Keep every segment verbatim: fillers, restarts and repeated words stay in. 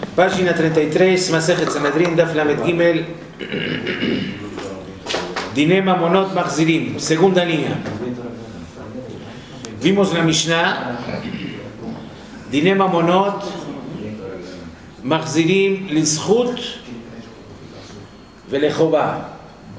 Página treinta y tres, Masejet Sanedrin, Daf Lamed Gimel, Dine Mamonot Machzirim, segunda línea. Vimos la Mishnah, Dine Mamonot Machzirim Lizchut Velechobá.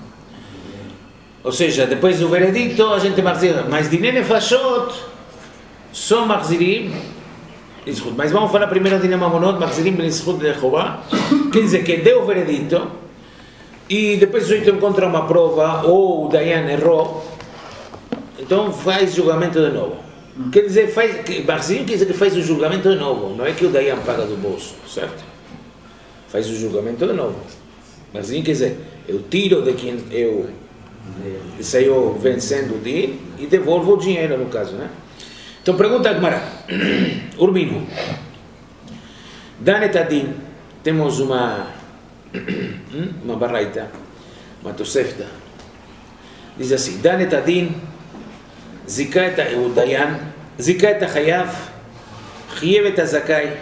Ou seja, depois do veredicto a gente machzira, mas Dine Nefashot só Machzirim. Mas vamos falar primeiro de Mamonot, Machzirim Lizchut Velechobá. Quer dizer que deu o veredicto e depois o sujeito encontra uma prova ou o Dayan errou, então faz julgamento de novo. Quer dizer, faz, Machzirim quer dizer que faz o julgamento de novo, não é que o Dayan paga do bolso, certo? Faz o julgamento de novo. Machzirim quer dizer, eu tiro de quem eu saiu vencendo o din e devolvo o dinheiro, no caso, né? Então pergunta a Gemara, Urbino, Danet Adin, temos uma uma baraita, uma tosefta, diz assim, Danet Adin, zika et o Dayan, zika et hayav, chiev et zakai,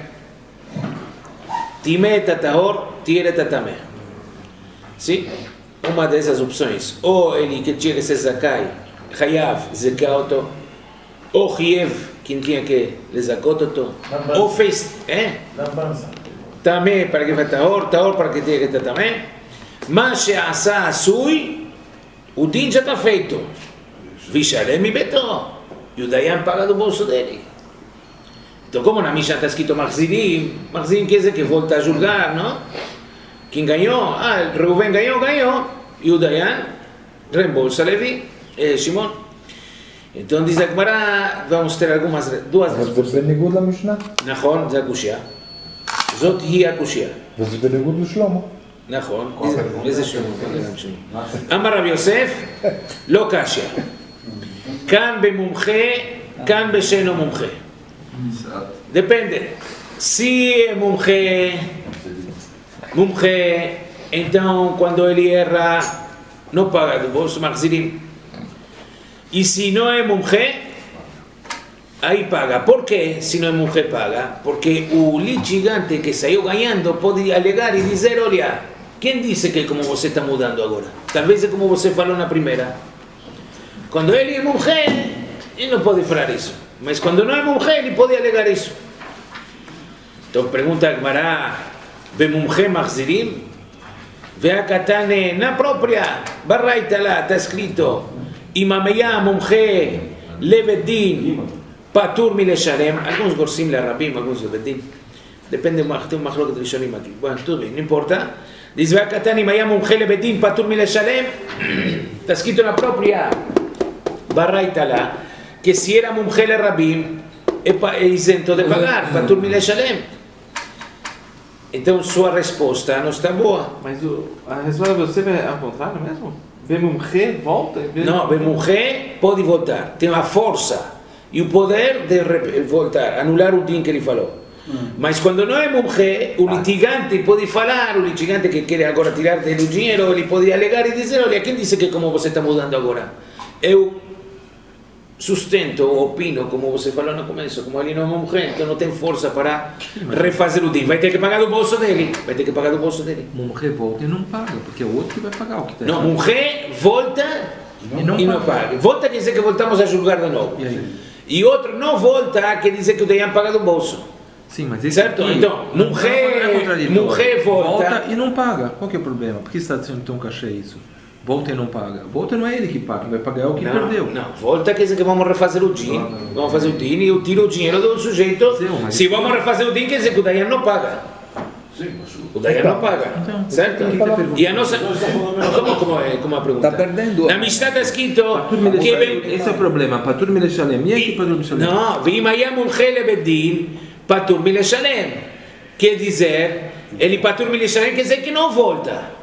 time et tahor, tier et tameh. Sim? Uma dessas opções, ou ele que tinha que ser zakai, hayav, zakauto, ou chiev, quem tinha que lhe zakoto, ou fez, é? Tamé para que faça tahor, tahor para que tenha que estar tamé. Mas se asa asui, o din já está feito. Vishalem e beto. E o Dayan paga do bolso dele. Então, como na Mishnah está escrito Machzirim, Machzirim quer dizer que volta a julgar, não? Quem ganhou? Ah, Reuven ganhou, ganhou. E o Dayan reembolsa Levi, eh, Shimon. Então diz a Gemara, vamos ter algumas, duas respostas. זה בניגוד למשנה? נכון, זה הקושיה. זאת היא הקושיה. וזה בניגוד לשלמה. נכון, איזה שלמה? אמר רב יוסף, לא קשיא. כאן במומחה, כאן בשאינו מומחה. Depende. Se é mumche, mumche, então quando ele erra, não paga do bolso Machzirim. E se não é mumche, aí paga. Por que se não é mumche paga? Porque o litigante que saiu ganhando pode alegar e dizer, olha, quem disse que é como você está mudando agora? Talvez é como você falou na primeira. Quando ele é mumche, ele não pode falar isso. Mas quando não é mumche, ele pode alegar isso. Então pergunta a Gemara, במומחה מחזירים? והקטן na própria baraita lá está escrito, אם היה מומחה לבית דין פטור מלשלם, alguns גורסים לרבים, alguns לבית דין, depende de מחלוקת ראשונים aqui. Bueno, tudo bem, não importa. Diz והקטן, אם היה מומחה לבית דין פטור מלשלם, está escrito na própria baraita lá, que se era mumche lerabim, é isento de pagar, patur mileshalem. Então sua resposta não está boa. Mas o, a resposta de você é ao contrário mesmo? Bemumche volta? Não, bemumche pode voltar. Tem a força e o poder de voltar, anular o din que ele falou. Hum. Mas quando não é mumche, o litigante pode falar, o litigante que quer agora tirar dele o dinheiro, ele pode alegar e dizer, olha, quem disse que como você está mudando agora? Eu sustento ou opino, como você falou no começo, como ele não é uma mulher, então não tem força para refazer o din. Vai ter que pagar do bolso dele. Vai ter que pagar do bolso dele. Mulher volta e não paga, porque é o outro que vai pagar o que está. Não, mulher volta e não, e não paga. paga. Volta quer dizer que voltamos a julgar de novo. E, e outro não volta quer dizer que o Dayan paga do bolso. Sim, mas isso certo? Aqui, então, mulher, é mulher volta. volta e não paga. Qual que é o problema? Por que está sendo tão cachê isso? Volta e não paga. Volta não é ele que paga, vai pagar é o que não, perdeu. Não, volta quer dizer que vamos refazer o din. Não, não. Vamos fazer o din e eu tiro o dinheiro do sujeito. Sim, mas... Se vamos refazer o din, quer dizer que o Dayan não paga. Sim, mas... O Dayan não paga. Então, certo? E a nossa. Como, como, é, como a pergunta? Está perdendo. Na Mishnah está escrito. Que... Esse é o problema. Patur mileshalem. E aqui patur mileshalem? Não, vimaya mumche lebedin, patur mileshalem. Quer dizer, ele patur mileshalem quer dizer que não volta.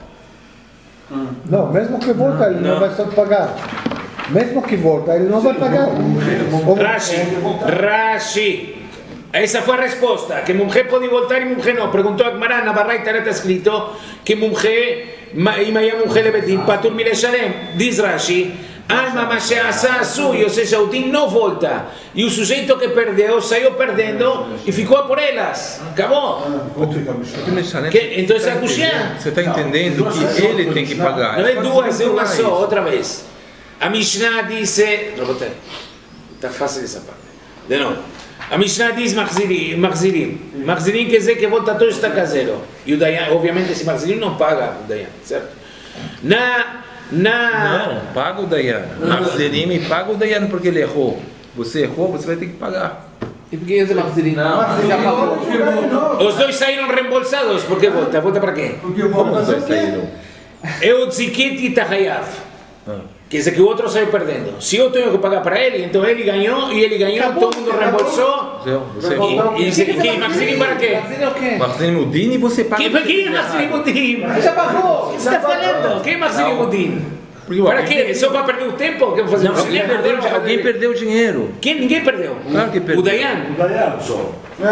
Não, mesmo que volta, ele não, não vai só pagar. Mesmo que volta, ele não vai pagar. Rashi, Rashi. Essa foi a resposta. Que mulher pode voltar e mulher não. Perguntou a Gemara, na baraita está escrito que mulher, e maia mulher lebedim, patur mileshalem. Diz Rashi, Alma Mashiach Sui, ou seja, o din não volta. E o sujeito que perdeu saiu perdendo e ficou por elas. Acabou. Que, então é a Kushia. Você está entendendo que ele tem que pagar. Não é duas, é uma só, outra vez. A Mishnah diz... Está fácil essa parte. De novo. A Mishnah diz Mahzirim. Mahzirim quer dizer que volta todo está caseiro. E o Dayan, obviamente, esse Mahzirim não paga o Dayan, certo? Na... Na... Não, paga o Dayan. Mahzirim paga o Dayan porque ele errou. Você errou, você vai ter que pagar. E por que esse Mahzirim? Não, já pagou. Os dois saíram reembolsados. Por que volta? Volta para quê? Como os dois saíram? É o Tzikit e Tahayav. Quer dizer que o outro saiu perdendo. Se eu tenho que pagar para ele, então ele ganhou e ele ganhou, acabou, todo mundo reembolsou. Você, e, e, e que Mahzirim para quê? Mahzirim Udin e você paga. Que, quem é Mahzirim Udin? Já pagou. O que você está falando? Quem é Mahzirim Udin? Para quê? Só para perder o tempo? Que eu vou fazer? Não, alguém, perdeu, fazer... alguém perdeu dinheiro. Quem? Ninguém perdeu. Claro que perdeu. O Dayan? O Dayan só.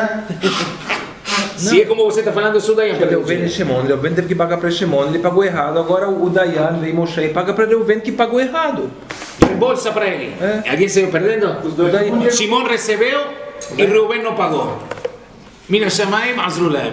Se é como você está falando, eu sou o Dayan. O Reuven e Shimon, o Reuven teve que pagar para Shimon, ele pagou errado. Agora o Dayan veio Moshe e paga para o Reuven que pagou errado. Reembolsa para ele. É. Alguém saiu perdendo? Shimon recebeu e Reuven não pagou. Mina Shamayim Azrulaim.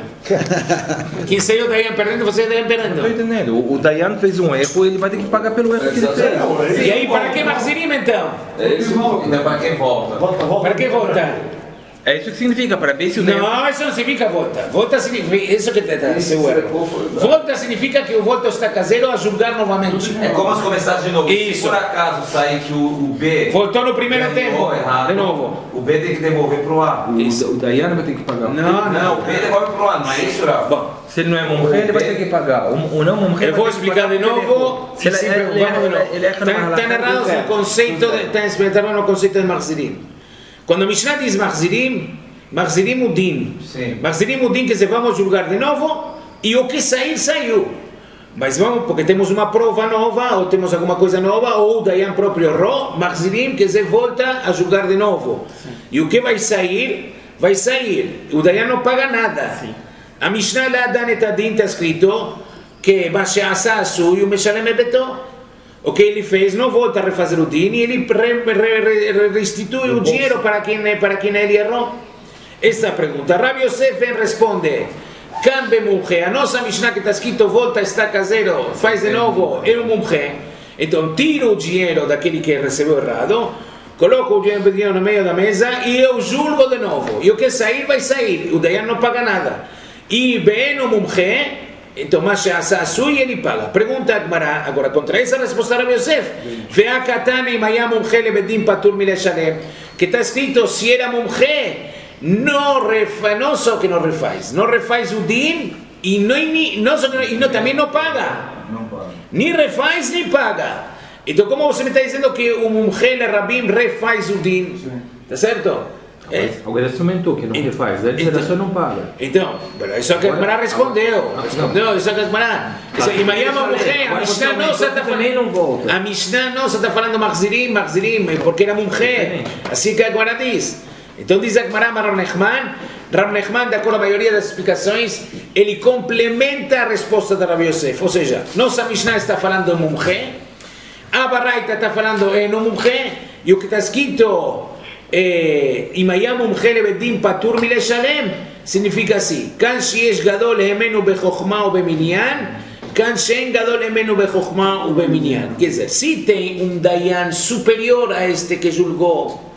Quem saiu Dayan perdendo, você Dayan perdendo. Não estou entendendo. O Dayan fez um erro, ele vai ter que pagar pelo erro que ele fez. E aí, para que Mahzirim então? É isso, para quem volta. Para que volta? É isso que significa, para ver se o Não, isso não significa volta. Volta significa. Isso que está seu erro. Volta significa que o volta está caseiro a julgar novamente. É como se começasse de novo. Isso. Se por acaso sair que o, o B. Voltou no primeiro tempo. Errado, de novo. O B tem que devolver para o A. O, o Dayan vai ter que pagar. Não, não. O B devolve para o A, não é isso, Rafa? Bom, se ele não é Mumhe, ele vai ter que pagar. O, o não Mumhe. Eu vou explicar de novo. Se ele, ele, ele, ele, Está errado o conceito. Está errado o conceito de Mahzirim. Quando a Mishnah diz Mahzirim, Mahzirim Udin. Mahzirim Udin quer dizer, vamos julgar de novo e o que sair, saiu. Mas vamos, porque temos uma prova nova, ou temos alguma coisa nova, ou o Dayan próprio errou, Mahzirim quer dizer, volta a julgar de novo. Sim. E o que vai sair, vai sair. O Dayan não paga nada. Sim. A Mishnah lá, Danet Adin, está escrito que Basheasa Asu e o Meshalem Ebeto. O que ele fez não volta a refazer o din e ele re, re, re, restitui o dinheiro para quem, para quem ele errou. Esta é a pergunta. Rabi Yosef responde: Cambe Mumche, a nossa Mishnah que está escrito volta, está caseiro, faz de novo, é um Mumche. Então tira o dinheiro daquele que recebeu errado, coloca o dinheiro no meio da mesa e eu julgo de novo. E o que sair, vai sair. O Dayan não paga nada. E bem o Mumche, então Mashiach Sui ele paga. Pergunta a Gemara, agora contra essa resposta Rabi Yosef. Ve'akatane maya Mumche lebedim patur mileshalem. Que está escrito, se era Mumche, não refaz, não só que não refaz, não refaz o din e, não, e, não, e não, também não paga. Não paga. Nem refaz, nem paga. Então, como você me está dizendo que o Mumche Rabim refaz o din? Está certo? É. Agora ele aumentou que não refaz, ele então, só não paga. Então, isso é que a Gemara respondeu. Respondeu, isso é que a Gemara. E Mayama Mumche, a Mishnah nossa está falando. A Mishnah nossa está falando Mahzirim, Mahzirim, porque era Mumche. Assim que a Gemara diz. Então diz a Gemara Rav Nechman, Rav Nechman, de acordo com a maioria das explicações, ele complementa a resposta de Rav Yosef. Ou seja, nossa Mishnah está falando de Mumche, a Baraita está falando em no Mumche, e o que está escrito Imayam Mumche lebedim patur mileshalem significa assim: Kan sheyesh gadol emenu bechokhma u beminyan, kan she'en gadol emenu bechokhma u beminyan. Quer dizer, se tem um Dayan superior a este que julgou,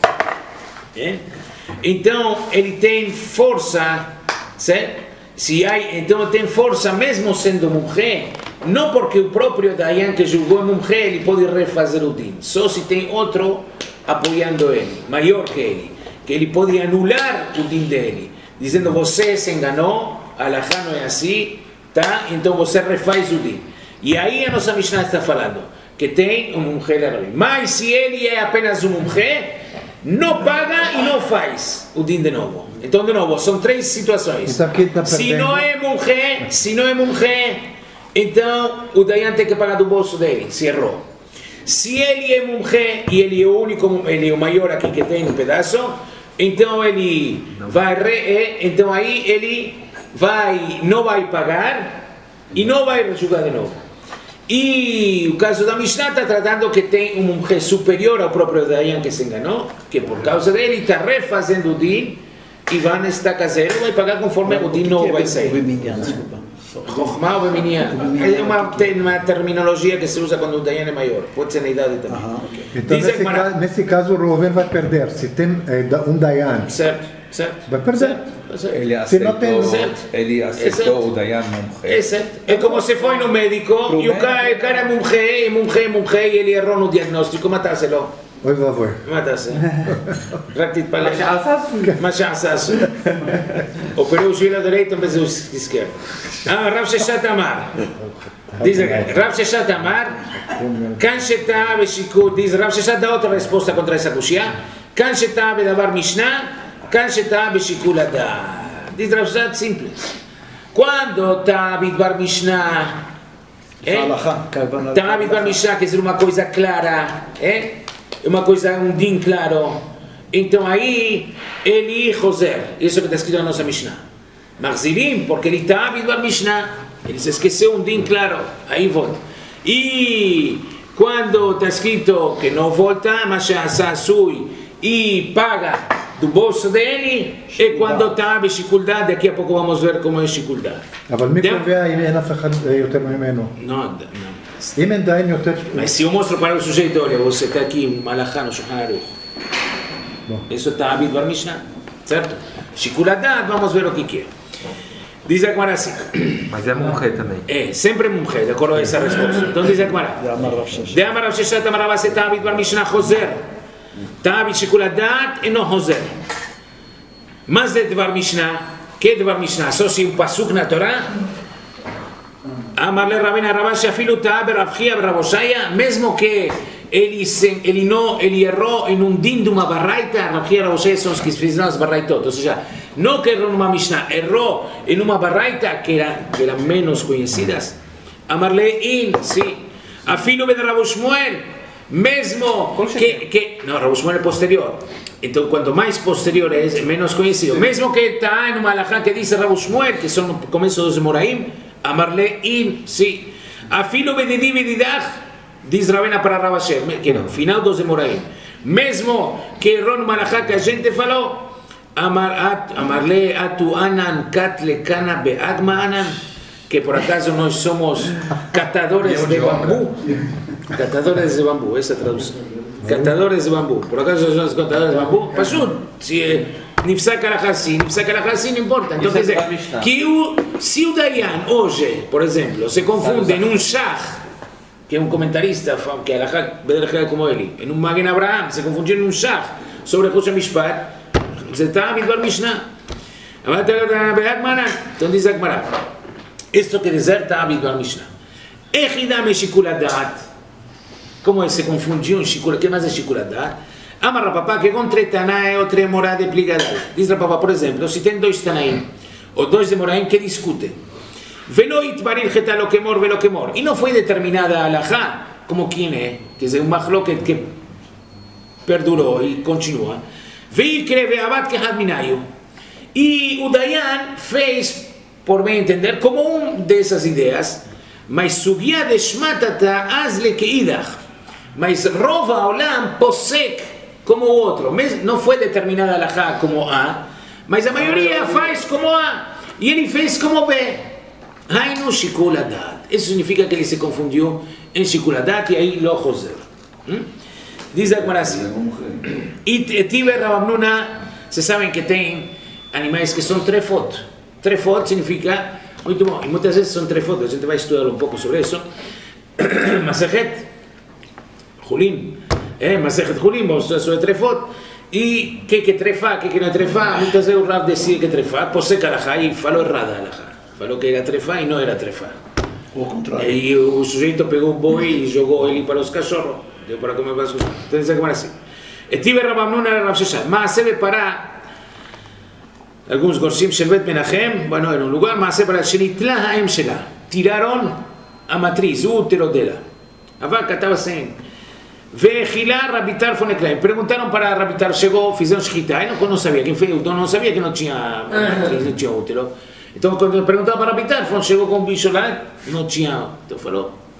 é? Então ele tem força, certo? Se há, então tem força mesmo sendo Mumche, não porque o próprio Dayan que julgou é Mumche, ele pode refazer o din, só se tem outro apoiando ele, maior que ele, que ele pode anular o din dele, dizendo você se enganou, a Alahá não é assim, tá? Então você refaz o din. E aí a nossa Mishnah está falando que tem um Mumche Rabim. Mas se ele é apenas um Mumche, não paga e não faz o din de novo. Então, de novo, são três situações. Se não é Mumche, se não é Mumche, então o Dayan tem que pagar do bolso dele, se errou. Se ele é Mumche e ele é o único, ele é o maior aqui que tem um pedaço, então ele vai, re, então aí ele vai, não vai pagar e não vai julgar de novo. E o caso da Mishnah está tratando que tem uma mulher superior ao próprio Dayan que se enganou, que por causa dele está refazendo o din, e vai estar caseiro, vai pagar conforme o din novo vai sair. Chokhmah ou Beminyan. É uma, uma terminologia que se usa quando o Dayan é maior, pode ser na idade também. Ah, okay. Então, nesse, ca nesse caso, o Reuven vai perder. Se tem é, um Dayan, certo, certo, vai perder. Certo. Ele aceitou, tem... ele aceitou o Dayan mumche. É certo. É como se foi no médico e o cara, o cara é mumche, mumche, mumche, e ele errou no diagnóstico, matasse-lo. Oi, vovô. מטעשה? רק תתפלא. מה שעשו. מה שעשו. אופרו שילה דרייתם בזה תזכר. רב ששת אמר. רב ששת אמר, כאן שטעה בשיקול, רב ששת דעות הרספוסטה contra esa קושיה, כאן שטעה בדבר משנה, כאן שטעה בשיקול הדעת. Diz רב ששת simples. Quando está בדבר משנה, está בדבר משנה, que é uma coisa clara, é? Uma coisa, um din claro. Então aí, ele Joser, isso que está escrito na nossa Mishnah. Mahzirim, porque ele está a a Mishnah, ele se esqueceu um din claro, aí volta. E quando está escrito que não volta, mas já sui e paga do bolso dele, é quando está a dificuldade, daqui a pouco vamos ver como é a dificuldade. אבל מי קובע אם אין אף אחד יותר ממנו? Não, não. אם אין דיין יותר... Mas se eu mostro para o sujeito, olha, você está aqui, Malachá no Shulchan Aruch. Isso está a Bidvar Mishnah, certo? Shikul Hadat, vamos ver o que que é. Diz a Gemara assim. Mas é mumche também. É, sempre mumche, de acordo a essa resposta. Então diz a Gemara. De Amar Rav Sheshet, Amar Rav Aseh, está a Bidvar Mishnah, Joser. Está a Shikul Hadat e não Joser. Mas de Dvar Mishnah, que é Dvar Mishnah? Só se um pasuk na Torá? Amarle Rabena Rabash afilo tá berabchia beraboshaya, mesmo que ele se, ele não ele errou em um din de uma baraita, Rabchia e Raboshaya são os que fizeram as baraitot, ou seja, não que errou numa Mishnah, errou em uma baraita que era que eram menos conhecidas. Amarle in, sim, afilo ben Rav Shmuel, mesmo que que não, Rav Shmuel é posterior. Então, quanto mais posterior é, é menos conhecido. Mesmo que está em uma halajá que diz Rav Shmuel, que são no começo dos Moraim, Amarle in, sim. Afilo bedidi bedidach, diz Ravena para Rav Asher, que no, final dos Moraim. Mesmo que errou numa halajá que a gente falou, Amar, Amarle atu anan kat lekana be'adma anan, que por acaso nós somos catadores de bambu. Catadores de bambu, essa tradução. Catadores de bambu. Por acaso são os catadores de bambu? Pashut, se nifsak alahassi, nifsak alahassi não importa. Então quer dizer, que o, se o Dayan hoje, por exemplo, se confunde em um shach, que é um comentarista, que é alahá como ele, em um Magen Abraham, se confundiu em um shach sobre Choshe Mishpat, você está a Bidvar Mishnah. Então diz a Gemara, isto quer dizer está a Bidvar Mishnah. Echidam shikul hadat. Como se confundiu em Shikul, que mais é Shikul Hadat? Amar Rapapá, que com três Tanaim ou três Morá de Pligadai. Diz Rapapá, por exemplo, se tem dois Tanaim ou dois de Moraim que discutem. Veloit barir getalo quemor, velo quemor. E não foi determinada a alahá, como quem é, quer dizer, um machloket que perdurou e continua. Veikre ve'abat kehad minayu. E o Dayan fez, por bem entender, como um dessas ideias, mas sugia de shmatata azle keidach. Mas Rova Olam posek como o outro. Não foi determinada a alahá como A, mas a maioria faz como A. E ele fez como B. Hainu shikul hadat. Isso significa que ele se confundiu em shikul hadat e aí lo joser. Diz a Gemara assim. E tiver Rabamnuna, vocês sabem que tem animais que são trefot. Trefot significa, muito bom, e muitas vezes são trefot, a gente vai estudar um pouco sobre isso. Masechet Hulin, é, Masechet Hulin, vamos estudar sobre trefot. E o que é trefa, o que não é trefa? Muitas vezes o Rav decide que é trefa, posek alahá e falou errada alahá. Falou que era trefa e não era trefa. O contrário. E o sujeito pegou um boi e jogou ele para os cachorros. Deu para comer para os cachorros. Então diz a Gemara assim. Etive Rabamnuna era Rav Sheshet. Maaseh para alguns gorsim shel Bet Menachem, bueno, era um lugar, Maaseh para shenitla haem shela. Tiraram a matriz, o útero dela. A vaca estava sem. Ve'echilá Rabitar Foneklein. Perguntaram para Rabitar, chegou, fizeram shchita. Ele não sabia quem fez, então não sabia que não tinha matriz, não tinha útero. Então quando perguntaram para Rabitar, chegou com um bicho lá, não tinha. Então falou,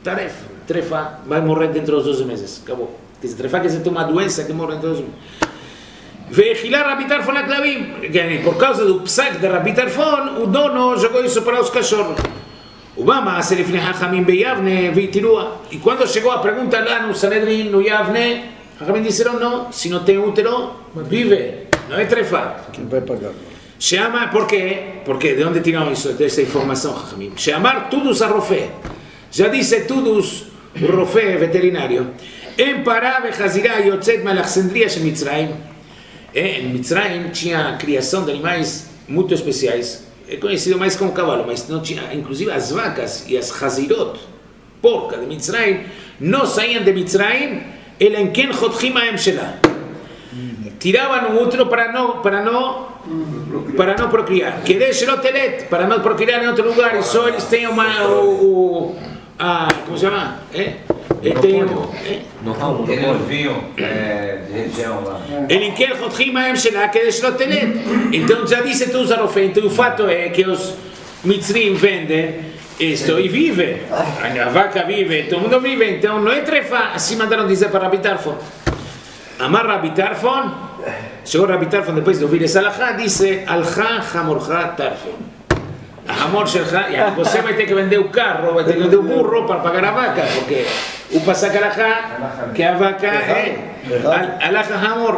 taref, trefa, vai morrer dentro dos doze meses, acabou. Que se trefa que se tem uma doença que morre dentro dos doze meses. Vehilar Rabbi Tarfon a Clavim, por causa do psaque de Rabbi Tarfon, o dono jogou isso para os cachorros. Obama, se lifnei Hachamim beyavne, vitirua. E quando chegou a pergunta lá no Sanedrin, no Yavne, Hachamim disseram não, se não tem útero, vive, não é trefa. Quem vai pagar? Chama, por quê? Porque de onde tiramos isso, dessa informação, Hachamim? Chamar todos a rofé. Já disse todos o rofé veterinário. Em Pará, Bechazirá, Yotzet, Malachsendria, Shemitzraim. Em Mitzrayim tinha criação de animais muito especiais, é conhecido mais como cavalo, mas não tinha, inclusive as vacas e as Hazirot, porca de Mitzrayim, não saíam de Mitzrayim, ela em quem Chotchim Aem Shelah. Tiravam o útero para não, para não, para não procriar. Que deixe no telet, para não procriar em outro lugar, e só eles têm uma, o, o a, como se chama? É? Ele tem o... Tem um vinho de região lá. Ele quer Chotchim Aem Shelah, que deixe no telet. Então já disse tu, Zarofé, então o fato é que os Mitzrim vendem isto e vivem. A vaca vive, todo mundo vive, então não é trefa. Assim mandaram dizer para Rabbi Tarfon. Amar Rabbi Tarfon, chegou Rabbi Tarfon depois de ouvir essa alahá, disse Alcha Hamorcha Tarfon. A Hamor Shelcha, você vai ter que vender o carro, vai ter que vender o burro para pagar a vaca, porque o passaca alahá, que a vaca é alahá Hamor.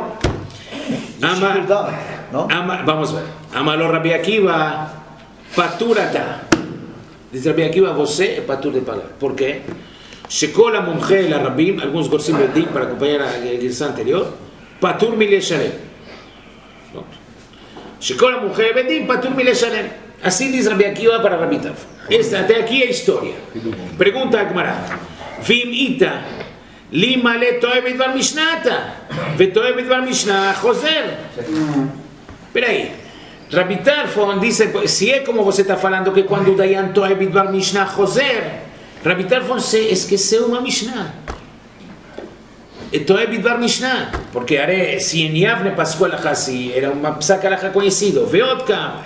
Ama, vamos ver. Amalor Rabbi Akiva, paturata. Diz Rabbi Akiva, você é patur de pagar. Por quê? Chegou a monge, a Rabim, alguns gorsim bedim para acompanhar a guerra anterior, patur mile shalem. Chegou a monge, bedim, patur mile shalem. Assim diz Rabbi Akiva para Rabbi Tarfon. Esta até aqui é a história. Pergunta a Gemara. Vim ita, li male toe bidvar mishnata, ve toe bidvar mishnah choser. Espera aí. Rabbi Tarfon disse, se é como você está falando que quando o Dayan toe bidvar mishnah choser, Rabbi Tarfon se esqueceu uma mishnah. E toe bidvar mishnah, porque se em Yavne Pascual Hassi era uma psaca alahá conhecido, veotkam,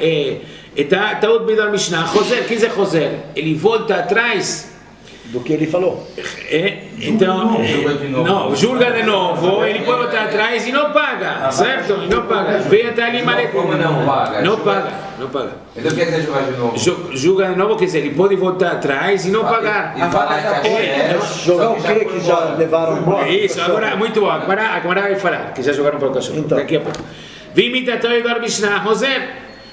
está todo bidvar mishnah, choser, que é choser? Ele volta atrás do que ele falou. É, então, não, julga de novo, ele pode voltar atrás e não paga, certo? E não paga. Vem até ali, maleta. Como não paga? Não paga, não paga. Então quer dizer julgar de novo? Julga de novo, quer dizer, ele pode voltar atrás e não pagar. E falar que é jogar o que que já levaram embora. Isso, agora, muito bom. Agora, agora vai falar, que já jogaram para o cachorro. Daqui a pouco. Vimita toy dar mishnah, José.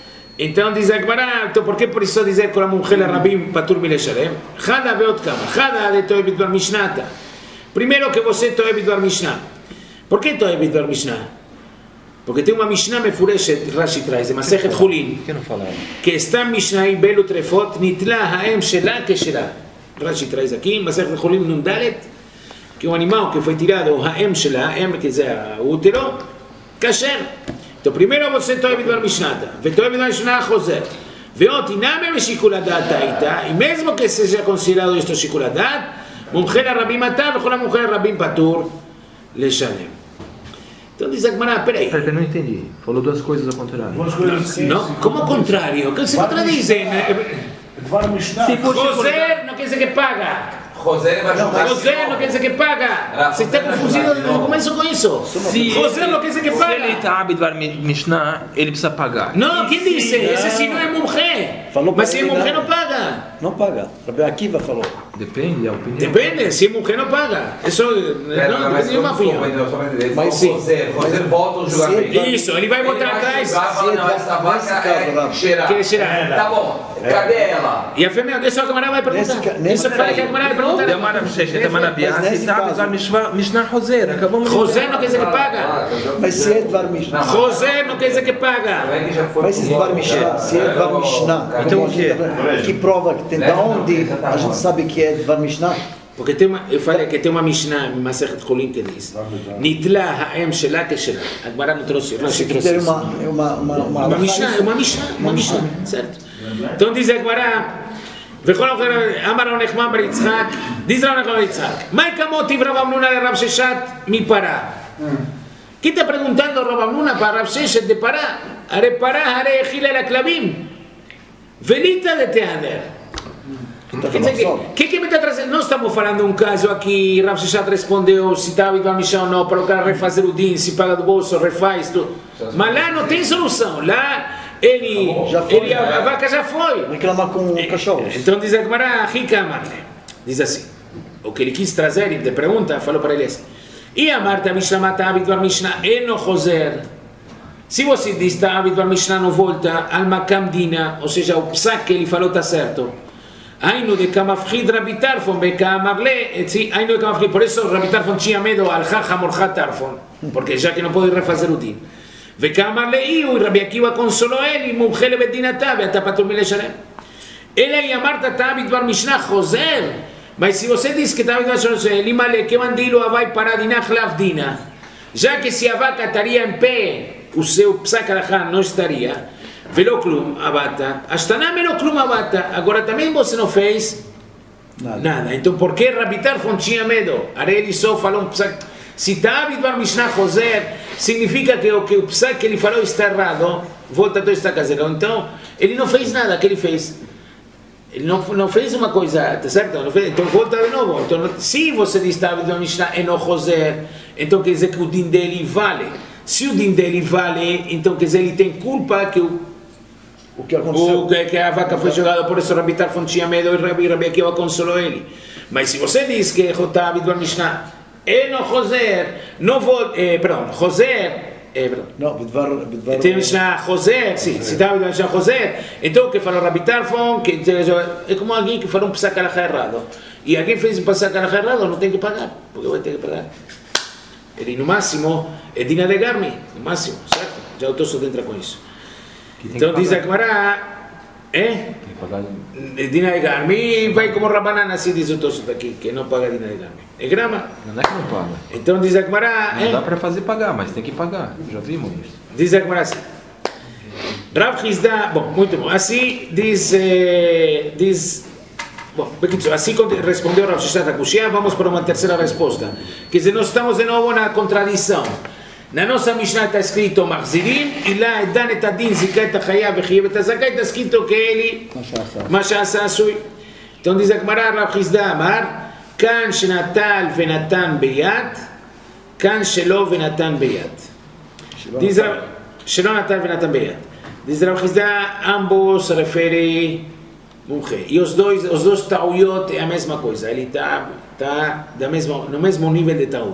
Então diz a Gemara, então por que precisou dizer com a mulher Rabim patur mile shalem? Chada veot kama, chada de toy bidvar mishnata. Primeiro que você toy bidvar mishnah. Por que toy bidvar mishnah? Porque tem uma mishnah mefureshet, Rashi traz, de Masechet Chulin, que está mishnah em belo trefot, nitla haem shela que shela. Rashi traz aqui, Masechet Chulin nundalet, que um animal que foi tirado, o haem shela, haem quer dizer o útero, kasher. Então primeiro você toy bidvar mishnata, ve toy bidvar mishnah choser. Veot iname me shikuladat taita, e mesmo que seja considerado isto shikuladat, mumcher Rabim atav, vechol mumcher Rabim patur leshalem. Então diz a Gemara, peraí. Peraí, não entendi. Falou duas coisas ao contrário. Duas coisas sim. Não, como ao contrário? Que se contradizem? Dvar mishnah. José não quer dizer que paga. José vai jogar. José não quer dizer que paga. Você está confundido no começo com isso. Se José não quer dizer que Se ele paga. está bidvar mishnah, ele precisa pagar. Não, quem disse? Esse sim não é mulher. Mas se é mulher não paga. Não paga. Rabbi Akiva falou. Depende da opinião. Depende, se é mulher não paga. Isso não depende de uma opinião. Mas sim. José volta o julgamento. Isso, ele vai voltar atrás. Não, essa vaca é cheirar. Quer cheirar. Tá bom, cadê ela? E a fêmea, isso a Gemara vai perguntar. Isso fala que a Gemara vai perguntar. Demara Sheche, Demara Biasi, está bidvar mishnah choser. Acabamos. José não quer dizer que paga. Mas se é Dvar Mishnah. José não quer dizer que paga. Mas se é Dvar Mishnah, se é Dvar Mishnah. Então o quê? Que prova que tem, da onde a gente sabe que é Dvar Mishnah? Porque tem uma, eu falei que tem uma Mishnah em Masechet Chulin que diz Nitla ha'em shela que shela. A Gemara não trouxe, Rashi trouxe isso. Uma, uma, uma, uma, uma Mishnah, uma Mishnah, uma Mishnah, certo? Então diz a Gemara, וכל אוכל, אמר רב נחמן בר יצחק, דיז רב נחמן בר יצחק, מה יקמות רב אמנונה לרב ששת מפרה? ¿Qué está preguntando Rab Amnuna para Rab Sheshet de Pará? Are Pará, are Ejila la Clavim. Velita de Teader. Quer dizer, o que, que me está trazendo? Não estamos falando um caso aqui, Rav Sheshat respondeu se está habituado a Mishnah ou não, para o cara refazer o din, se paga do bolso, refaz tudo. Mas lá não tem solução, lá ele, ele a, a vaca já foi. Reclamar com o cachorro. Então diz a Gemara, Rica Marle, diz assim, o que ele quis trazer, ele te pergunta, falou para ele assim, e a Marta Mishnah mata habituado a Mishnah eno choser. Se você diz que está habituado a Mishnah não volta, al makam dina, ou seja, o psak que ele falou está certo. Ainu de Kamafrid Rabbi Tarfon, Bekamarle, Ainu de Kamafrid, por eso Rabbi Tarfon tinha medo al Jajam Orja Tarfon, porque já que não pode refazer o din. Bekamarle Iu, e Rabbi Akiva consolou ele, Mumchele Bedinatabe, até para dormir Leshalem. Ele e a Marta está habituado a Mishnah Choser, mas se você diz que está habituado a Choser, ele male que mandilo vai para Dinach Lavdina, já que se a vaca estaria em pé, o seu psak alachá não estaria. Velo klum abata, Ashtaná melo klum abata. Agora também você não fez nada. nada. Então por que Rabbi Tarfon tinha medo? Ele só falou um psak. Se está habituado a Mishnah Choser, significa que o que o psak que ele falou está errado. Volta todo está caseiro. Então ele não fez nada. O que ele fez? Ele não, não fez uma coisa, tá certo? Não fez, então volta de novo. Então se você diz que está habituado a Mishnah e não Choser, então quer dizer que o din dele vale. Se o din dele vale, então quer dizer ele tem culpa que o O que aconteceu? O que, que a vaca foi jogada, por isso Rabbi Tarfon tinha medo e Rabbi, Rabbi Akiva consolou ele. Mas se você diz que está habituado a Mishnah, e no Choser, não vou, eh, perdão, Choser, eh, perdão. Não, Bidvar, Bidvar. Tem Mishnah Choser, sim, se está habituado a Mishnah Choser, então o que falou Rabbi Tarfon, que é como alguém que falou um psak alachá errado. E alguém fez um psak alachá errado, não tem que pagar, porque vai ter que pagar. Ele no máximo é dina de garmi, no máximo, certo? Já o Tosfot entra com isso. Então diz a Gemara, é? Dina de Garmi, vai como Rabanan, assim diz o Tosfot aqui, que não paga Dina de Garmi. É grama? Não é que não paga. Então diz a Gemara, Não dá para fazer pagar, mas tem que pagar. Já vimos isso. Diz a Gemara assim. Rav Hizda, bom, muito bom. Assim diz, eh, diz, bom, assim respondeu Rav Sheshat Akushia, vamos para uma terceira resposta. Quer dizer, nós estamos de novo na contradição. Na nossa Mishnah está escrito Machzirim, e lá Dan et Adin Zika et Hayav e Chiev et Zakai está escrito que ele Masha'asa Asui. Então diz a Gemara, Rav Hizda Amar, Kan Shenatal Venatan Beyad, Kan Shelo Venatan Beyad. Diz Rav Shelo Natal Venatan Beyad. Diz Rav Hizda, ambos se refere Mumche. E os dois, os dois Tauyot é a mesma coisa. Ele está tá no mesmo nível de Taut.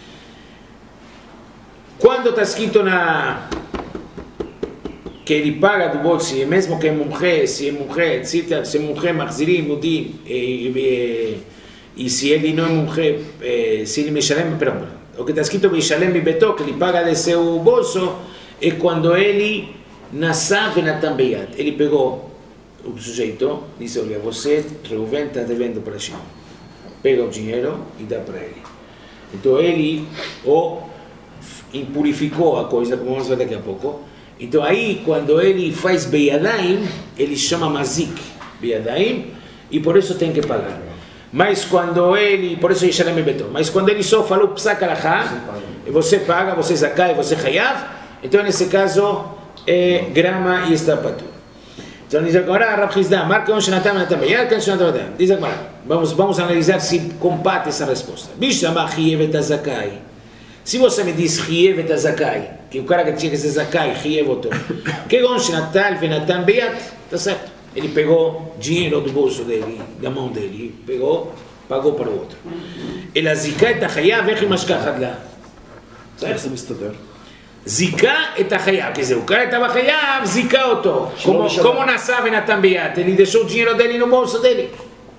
Quando está escrito na que ele paga do bolso, e mesmo que é mulher, se é mulher, se é mulher, Machzirim, Mudim, e, e, e se ele não é mulher, se ele me Meshalem, perdão, o que está escrito Meshalem e Beto, que ele paga de seu bolso, é quando ele nasceu Venatan Beyad. Ele pegou o sujeito, disse, olha, você, Reuven, está devendo para Shimon. Pega o dinheiro e dá para ele. Então ele, o impurificou a coisa, como vamos ver daqui a pouco. Então aí, quando ele faz Beyadaim, ele chama Mazik Beyadaim, e por isso tem que pagar. Mas quando ele, por isso Yishalem Beto, mas quando ele só falou Psak Alachá, você paga, você Zakai, você Hayav, então nesse caso é grama e está patur. Então diz agora, Rav Hizda, marca um Shenatam Venatan Beyad, kan Shenatam Venatan. Diz agora, vamos, vamos analisar se compate essa resposta. Bishama Chiev et Zakai. Se você me diz Chiev et Zakai, que o cara que tinha que ser Zakai, Chiev oto, que gon Shenatal Venatan Beyad, está certo. Ele pegou dinheiro do bolso dele, da mão dele, pegou, pagou para o outro. Ele Zika et Hayav, איך היא משכחת לה? איך זה מסתדר? זיקה את החייב, כי זהו, כאן estava חייב, זיקה אותו. Como, como nasceu Venatan Beyad, ele deixou o dinheiro dele no bolso dele.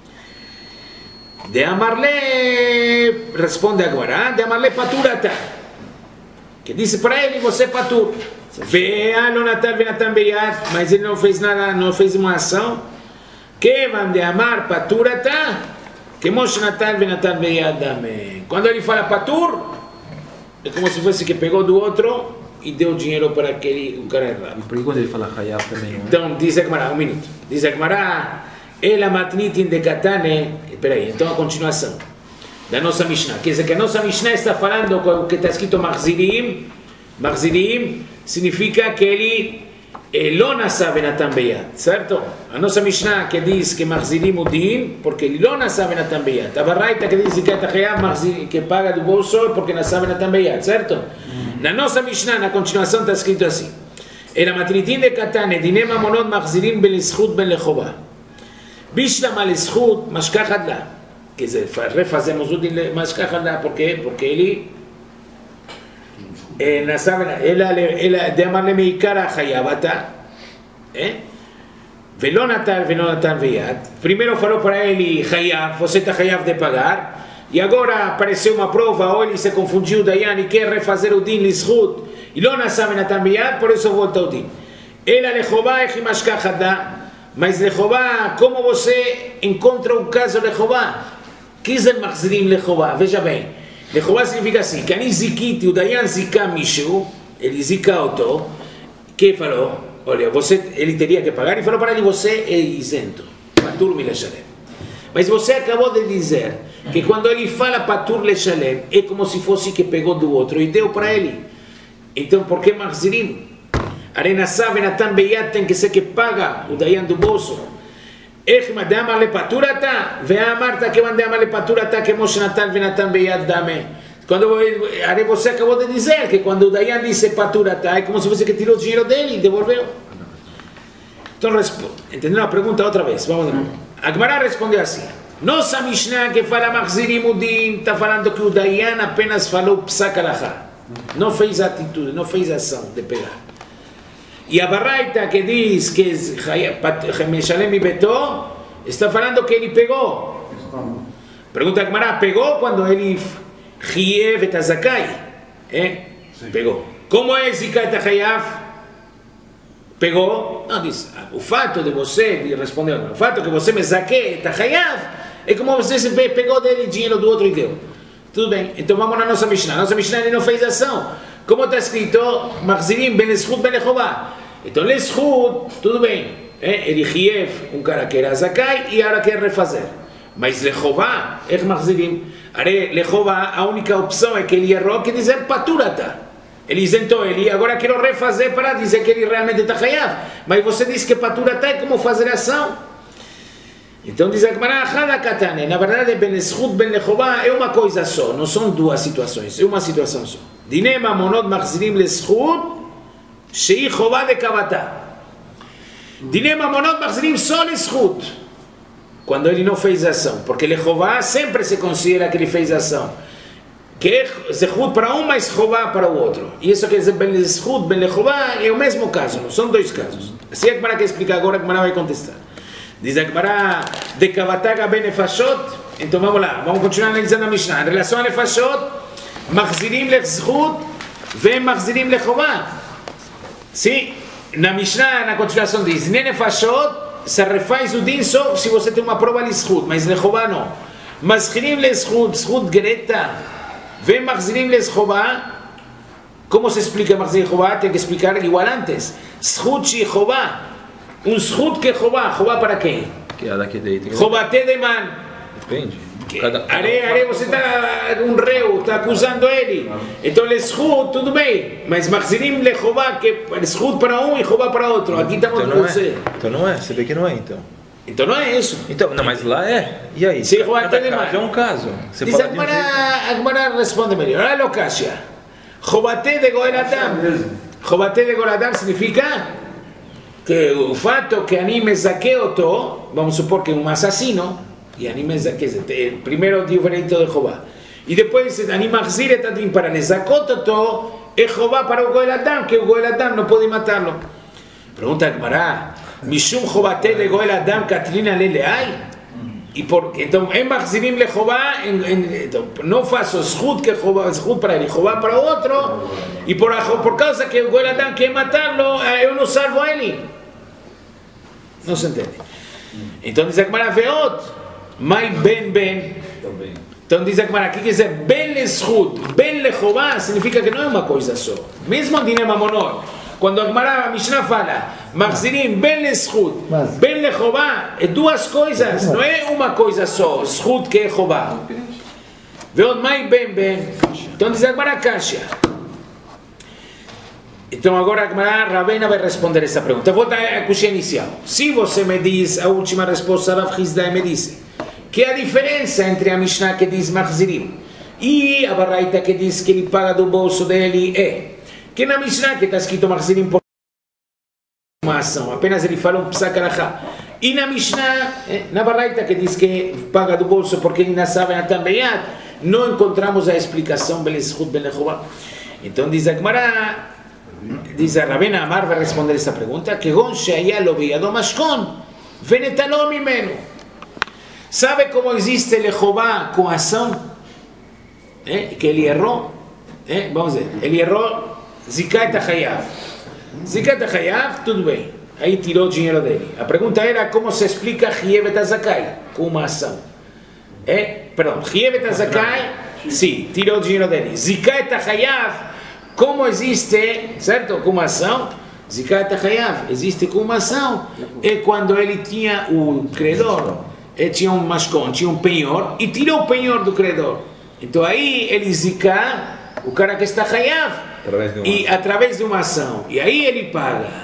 De Amarle, responde agora, de Amarle paturata. Que disse para ele, você patur. Vea no Natal Venatan Beyad, mas ele não fez nada, não fez uma ação. Que van de Amar paturata, que Moshe Natal Venatan Beyad amém. Quando ele fala patur, é como se fosse que pegou do outro e deu dinheiro para aquele, o cara errado. E por que quando ele fala Hayav também não é? Então, diz a Gemara, um minuto. Diz a Gemara, ela matnitin de katane. Espera aí, então a continuação da nossa Mishnah. Quer dizer que a nossa Mishnah está falando com o que está escrito Machzirim. Machzirim significa que ele eh, lo nasa venatan beyat, certo? A nossa Mishnah que diz que mahzirim o din, porque ele lo nasa venatan beyat. A Baraita que diz que a que paga do bolso porque nasa venatan beyat, certo? Mm. Na nossa Mishnah, na continuação, está escrito assim: אלא מתניתין דקתן, דיני ממונות מחזירים בין לזכות בין לחובה. בשלמה לזכות משכח חדלה. כי זה refazemos o din משכח חדלה, porque porque ele נעשה, אלא דאמר למעיקר החייב אתה, ולא נתן ולא נתן ויד. Primeiro falou para ele, חייב, você está חייב de pagar, e agora apareceu uma prova, ou ele se confundiu, Dayan, e quer refazer o din lizchut, e não nasceu Natan Biyad, por isso volta o din. Ela lechová é mashkachadá, mas lechová, como você encontra um caso lechová? Kizel machzirim lechová, veja bem, lechová significa assim, que ani zikiti, o Dayan zika mishu, ele zika auto, que falou, olha, você, ele teria que pagar, e falou para ele, você é isento, patur mileshalem. Mas você acabou de dizer que quando ele fala patur leshalem, é como se fosse que pegou do outro e deu para ele. Então, por que mahzirim? Arena sabe, Natan Beyat tem que ser que paga o Dayan do bolso. Ech madama le paturata, ve'amarta que mandama le paturata que Moshe Natan venatan Beyat dame. Quando você acabou de dizer que quando o Dayan disse paturata, é como se fosse que tirou o dinheiro dele e devolveu. Então, entenderam a pergunta outra vez? Vamos de novo. A Gemara respondeu assim: nossa Mishnah que fala mahzirim o din, está falando que o Dayan apenas falou psak alachá. Não fez atitude, não fez ação de pegar. E a Baraita que diz que Meshalem e Betó, está falando que ele pegou. Pergunta a Gemara, pegou quando ele Chiev et Azakai? É? Pegou. Como é Zika et Achayav? Pegou? Não, diz, o fato de você, respondeu, o fato que você me zaquei et Achayav, é como você se pegou dele dinheiro do outro e deu. Tudo bem, então vamos na nossa Mishnah. Nossa Mishnah ele não fez ação. Como está escrito, Mahzirim ben lezchut ben lechová. Então lezchut, tudo bem. É? Ele chiev, um cara que era zakai e agora quer refazer. Mas lechová, é Mahzirim. Lechová, a única opção é que ele errou, que dizer paturata. Ele isentou ele, agora quero refazer para dizer que ele realmente está chayav. Mas você disse que paturata é como fazer ação. Então diz a Gemara, na verdade, ben lezchut ben lechová é uma coisa só, não são duas situações, é uma situação só. Dinei mamonot machzirim lezchut, shei chová de kavatá. Dinei mamonot machzirim só lezchut, quando ele não fez ação, porque lechová sempre se considera que ele fez ação, que é zechut para um, mas chová para o outro. E isso quer dizer, ben lezchut ben lechová é o mesmo caso, não são dois casos. Assim é que a Gemara quer explicar agora, a Gemara vai contestar. Diz a Gemara, de Kavataga ben Nefashot. Então vamos lá, vamos continuar analisando a Mishnah. Em relação a Nefashot, Mahzirim lezchut, vem Mahzirim lechová. Sim, na Mishnah, na continuação diz, nem Nefashot, se refaz o din só se você tem uma prova lezchut, mas lechová não. Mahzirim lezchut, zchut greta, vem Mahzirim lechová. Como se explica Mahzirim lechová? Tem que explicar igual antes. Zchut shechová. Um zchut que chová, chová para quem? Que é daqui deita. Chovaté de man. Depende. Cada... Are, are, você está um reu, está acusando ele. Então, le zchut, tudo bem. Mas mahzirim le chová, que é zchut para um e chová para outro. Aqui estamos então com não você. É. Então não é, você vê que não é então. Então não é isso. Então, não, mas lá é. E aí? Se chovaté de man. É um caso. Você diz a Gemara, responde melhor. Olha o Kasha. Chovaté de goel adam. Chovaté de goel adam significa que o fato que ani me zaqueoto, vamos supor que é um assassino, e ani me zaqueoto, primeiro dio veredito de Jehová, e depois ani mahzir et adin para le zacototo, é Jehová para o goel adam, que o goel adam não pode matá-lo. Pergunta a Gemara, mishum chovaté de goel adam katrina leleai? E por, então, em mahzirim le Jehová, então, não faço zchut que Jehová, zchut para ele, Jehová para outro, e por, por causa que o goel adam quer matá-lo, eu não salvo ele. Não se entende. Então diz a Gemara, veot, mai ben ben. Então diz a Gemara, o que quer dizer ben lezchut, ben lechová, significa que não é uma coisa só. Mesmo dinei mamonot, quando a Gemara, a Mishnah fala, mahzirim ben lezchut, ben lechová, é duas coisas, não é uma coisa só, zchut que é chová. Veot, mai ben ben. Então diz a Gemara, kasha. Então agora a Ravena vai responder essa pergunta. Volta à coxinha inicial. Se você me diz, a última resposta da Rav Hizda me disse que a diferença entre a Mishnah que diz Mahzirim e a Baraita que diz que ele paga do bolso dele é que na Mishnah que está escrito Mahzirim por uma ação, apenas ele fala um psak alachá. E na Mishnah, na Baraita que diz que paga do bolso porque ele nasceu na Tambeyat, não encontramos a explicação Belezchut Ben Lechuvá. Então diz a Gemara, diz a Ravena Amar, vai responder essa pergunta, que Gon Sheaya lo biyado mashkon, venetaló mimeno. Sabe como existe Lechuvá com ação? Eh? Que ele errou? Eh? Vamos ver, ele errou, Zikat HaChayav. Zikat HaChayav, tudo bem. Aí tirou o dinheiro dele. A pergunta era como se explica Chievet HaZakai com uma ação. Eh? Perdão, Chievet HaZakai, sim, tirou o dinheiro dele. Zikat HaChayav, como existe, certo? Com uma ação, Zikat HaChayav existe com uma ação. É quando ele tinha o credor, ele tinha um mashkon, tinha um penhor, e tirou o penhor do credor. Então aí ele zika, o cara que está Chayav, e através de uma ação. E aí ele paga.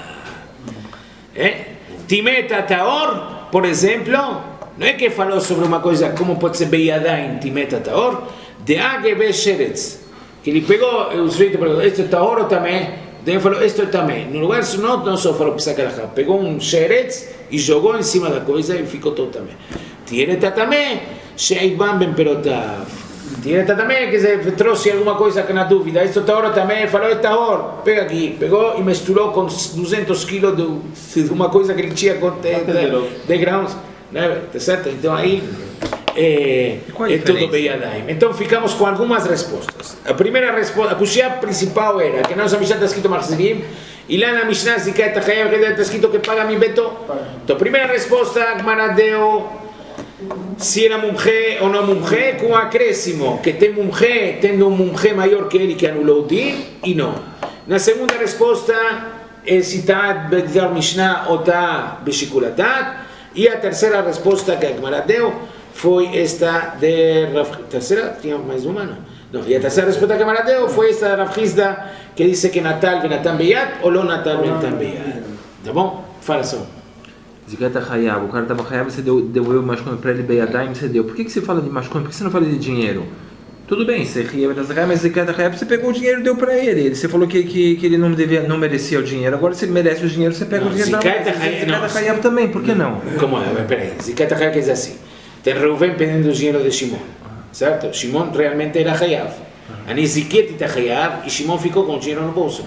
É? Timet Ataor, por exemplo, não é que falou sobre uma coisa como pode ser Beyadain, Timet Ataor, de Agebe Sheretz, que ele pegou o sujeito e falou, isto é Taor ou também? Daí ele falou, isto é também. No lugar não, não só falou Psak Alachá, pegou um Sheretz e jogou em cima da coisa e ficou todo também. Tiret também, Sheibam Ben Perotav. Tiret também, quer dizer, trouxe alguma coisa que na dúvida, isto é Taor também, falou, é Taor, pega aqui, pegou e misturou com duzentos quilos de, de uma coisa que ele tinha de, de, de grãos, né? Tá certo? Então aí é, é tudo Beyadaim. Então ficamos com algumas respostas. A primeira resposta, a Kushia principal era que na nossa Mishnah está escrito Mahzirim, e lá na Mishnah Zikat HaChayav está escrito que paga mi beto. Então a primeira resposta, a Gemara deu se era mumche ou não mumche, com acréscimo, que tem mumche, tendo um mumche maior que ele que anulou o din, e não. Na segunda resposta, é se está Bedar Mishnah ou está Beshikulatat, e a terceira resposta que a Gemara deu foi esta de Rav... Terceira? Tinha mais uma, não? Não, e a terceira resposta que a Gemara deu foi esta de Rav Hizda, que disse que Natal vem Natan Beyat, ou não Natal vem Natan Beyat. Tá bom? Fala só. Zikat HaChayav, o cara estava Chayav, você deu, devolveu o mashkon para ele, Beyadaim, você deu. Por que, que você fala de mashkon? Por que você não fala de dinheiro? Tudo bem, você ria, mas Zikat HaChayav, você pegou o dinheiro e deu para ele. Você falou que, que, que ele não, devia, não merecia o dinheiro. Agora, se ele merece o dinheiro, você pega não, o dinheiro. Zikat HaChayav também, por que não? Como é? Peraí, Zikat HaChayav quer dizer assim. Tem Reuven pedindo o dinheiro de Shimon, certo? Shimon realmente era Chayav. Ani Ziket está Chayav e Shimon ficou com o dinheiro no bolso.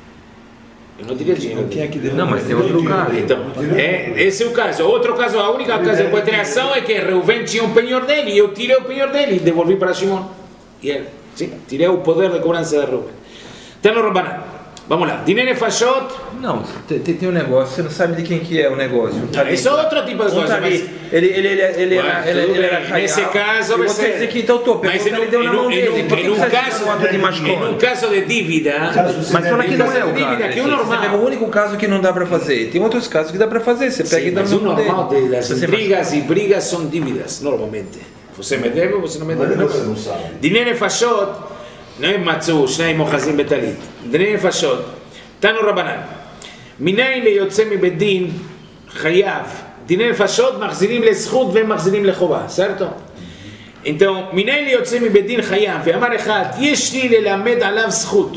Eu não diria dinheiro. Não, mas tem outro caso. Então, é, esse é o caso. Outro caso, a única coisa que pode ter ação é que Reuven tinha um penhor dele e eu tirei o penhor dele e devolvi para Shimon. E ele, sim, tirei o poder de cobrança de Reuven. Então, no Rabbanan, vamos lá. Dinene Fashot. Não, tem, tem um negócio, você não sabe de quem que é o negócio. Não, isso é outro tipo de coisa. Mas... Ele, ele, ele, ele, era, ele, ele era Chayav. Nesse caso, vai ser... Você que então topo, mas ele deu na mão dele. Em um caso de mashkon, em um caso de dívida, mas fala que não é o caso. Que é o normal. É o único caso que não dá para fazer. Tem outros casos que dá para fazer. Você pega e dá na mão dele. Mas o normal das intrigas e brigas são dívidas, normalmente. Você me deve ou você não me deve? Você não sabe. Dinene Fashot, não é Matzu, Shnei Mochazim Betalit. Dinene Fashot, Tanu Rabbanan. Minayin leyotze mibedin Chayav. Dinene Fashot מחזירים לזכות והם מחזירים לחובה, certo? Então, מניין ליוצא מבית חייב, ואמר אחד, יש לי ללמד עליו זכות.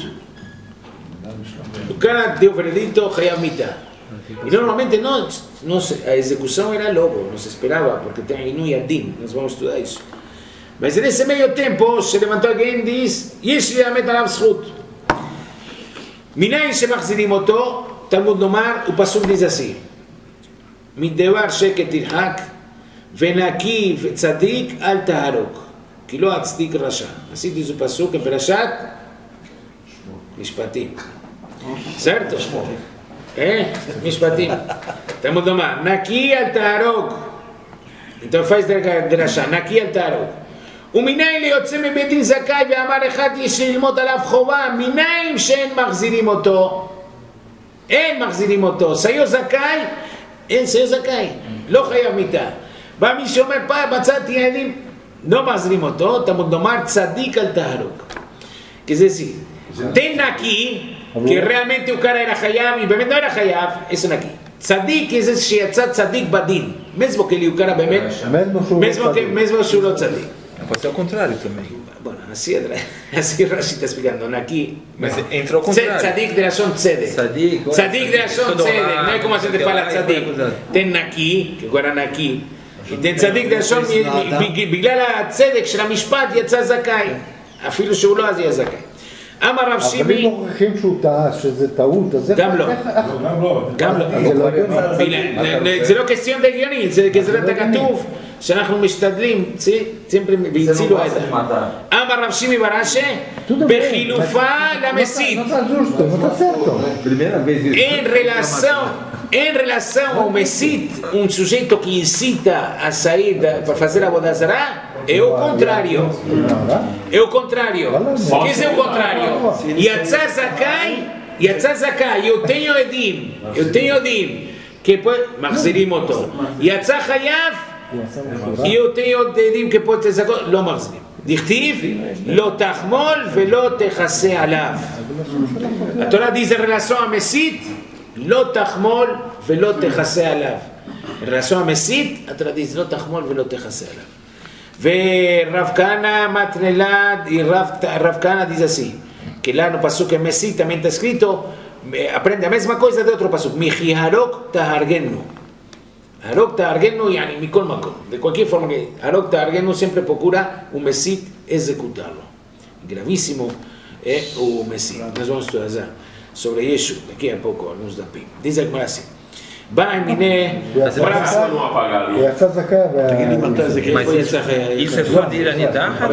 O cara deu veredito, חייב מיתה. E normalmente não, não se, a execução era logo, não se esperava, porque tem Inui Adin, nós vamos estudar isso. Mas nesse meio tempo, se levantou alguém e diz, יש לי ללמד עליו זכות. מניין שמחזירים אותו, תלמוד לומר, ופסוק diz assim, מדבר שקט תרחק, ונקי וצדיק אל תהרוג, כי לא הצדיק רשע. עשיתי איזה פסוק בפרשת משפטים. certo? É? משפטים. תלמוד לומר, נקי אל תהרוג. então faz דרשה, נקי אל תהרוג. ומניין ליוצא מבית דין זכאי ואמר אחד יש ללמוד עליו חובה, מניין שאין מחזירים אותו. אין מחזירים אותו. סיו זכאי אין סיו זכאי, לא חייב מיתה. בא מי שאומר פעם מצאתי עדים, לא מחזירים אותו, תלמוד לומר צדיק אל תהרוג. כי זה סי. תן נקי, que realmente o cara era Hayav e באמת não era Hayav, isso aqui. Tzadik é esse שיצא צדיק בדין, mesmo que ele o cara באמת, mesmo que mesmo שהוא לא צדיק. Pode ser ao contrário também. Bueno, assim é, assim Rashi está explicando, aqui. Mas entra ao contrário. Tzadik de Lashon Tzedek. Tzadik, Tzadik de Lashon Tzedek, não é como a gente fala tzadik. Tem naqui, que agora naqui. E tem צדיק de לשון, בגלל הצדק של המשפט יצא זכאי, אפילו שהוא לא אז יהיה זכאי. אמר רב שימי... אבל אם מוכיחים שהוא טעה, שזה טעות, אז... גם לא. גם לא. זה לא קסטיון דגיוני, זה גזרת הכתוב, שאנחנו משתדלים, והצילו את זה. אמר רב שימי ברש"י, בחילופה למסית. אין relação Em relação ao mesit, um sujeito que incita a sair para fazer a Vodazara, é o contrário. É o contrário. O que é o contrário? Yatzah Zakai, Yatzah Zakai, eu tenho Edim, eu tenho Edim, que pode, מחזירים אותו. יצא חייב, eu tenho Edim que pode לזכות, לא מחזירים. דכתיב, לא תחמול ולא תכסה עליו. התורה dice relação a mesit, לא תחמול ולא תכסה עליו. רצון המסית, התורה דיז לא תחמול ולא תכסה עליו. ורב כהנא מתנלד, רב כהנא diz assim, que lá no pasuk messit também está escrito, aprende a mesma coisa de outro pasuk, michi harok tahargenu. Harok tahargenu, yani mikol makom. De qualquer forma que harok tahargenu sempre procura o mesit executá-lo. Gravíssimo é o mesit. Nós vamos estudar sobre Yeshu, daqui a pouco, alguns da Pim. Diz a Gemara assim, vai miné, não apagar ali. Mas isso é só de Iranidahat?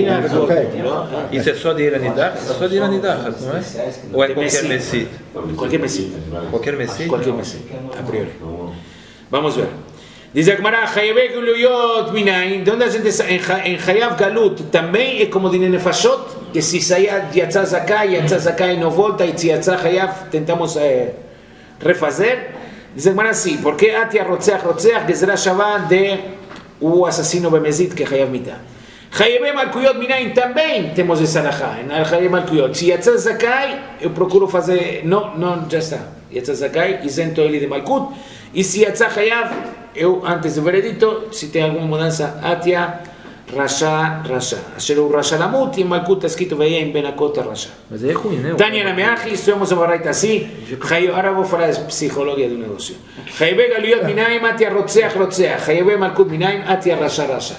Isso é só de Iranidahat? É só de Iranidahat, não é? Ou é qualquer Messit? Qualquer Messit. Qualquer Messit? Qualquer Messit, a priori. Vamos ver. Diz a Gemara, Chayav Galuyot Minayin, de onde a gente em Chayav Galut também é como de Nefashot, que se saia Yatzah Zakai, Yatzah Zakai não volta, e se Yatzah Hayav tentamos eh, refazer. Diz a Gemara assim, porque Atia Rotzeach Rotzeach, Gezerah Shavá de o assassino Bemezit, que é Hayav Mitah. Chayav Malkuyot Minayin também temos essa alahá, em Chayav Malkuyot. Se Yatzah Zakai, eu procuro fazer, não, não, já está. Yatzah Zakai, isento ele de Malkut, e se Yatzah Hayav, eu antes do veredito, se tem alguma mudança, Atia Rasha, Rasha. Asher הוא רשע למות, עם מלכות תסכית ויהיה עם בין הקוטה רשע. Mas é ruim, né? Tania Nameachi, estamos a barraita assim, ahora vou falar de psicologia do negócio. Chayav Galuyot Minayin, Atia Rotzeach, Rotzeach. Chayav Malkut Minayin, Atia Rasha, Rasha.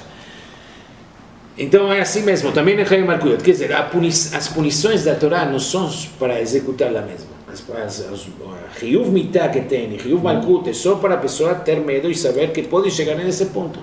Então é assim mesmo, também é Chayav Malkut. Quer dizer, as punições da Torá não são para executá-la mesmo. Chiyuv Mitah que tem, Chiyuv Malkut, é só para a pessoa ter medo e saber que pode chegar nesse ponto.